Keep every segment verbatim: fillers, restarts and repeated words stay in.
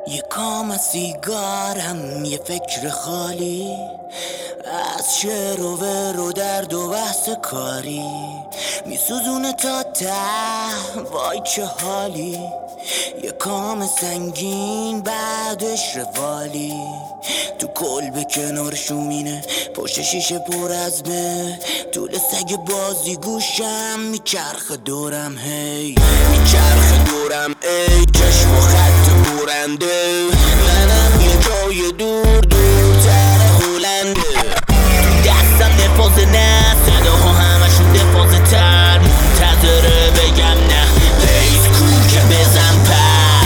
یه کام سیگارم، یه فکر خالی از شعر و ور و درد و بحث کاری میسوزونه تا ته، وای چه حالی. یه کام سنگین بعدش روالی، تو کلبه کنار شومینه پشت شیشه پر از به طول سگ بازی گوشم میچرخ دورم، هی میچرخ دورم، ای چشم و خط برنده منم یه جای دور دورتر هلنده. تو دستم دفاز نه، صداها همشون دفاز تر، منتظره بگم نه، بیس کن که بزن پر.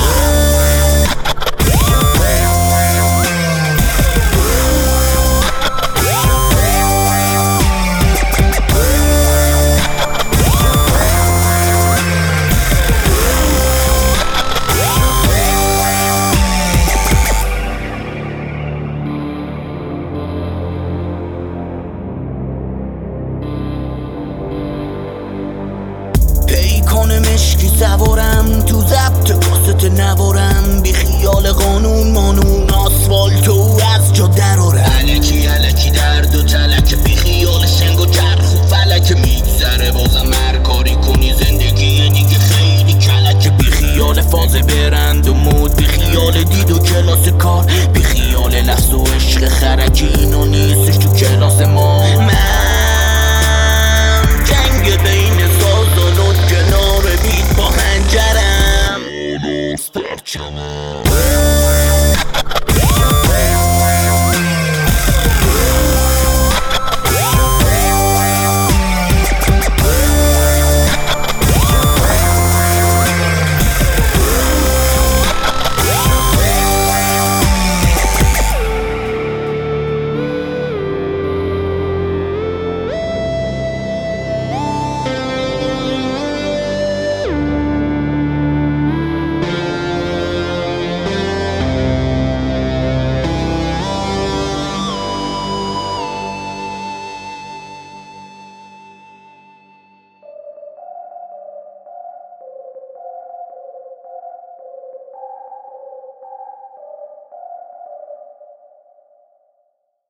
پیکان مشکی سوارم تو ضبط کاست نوارم، بی خیال قانون مانون آسفالتو از جا درارم، الکی الکی درد و تلک بی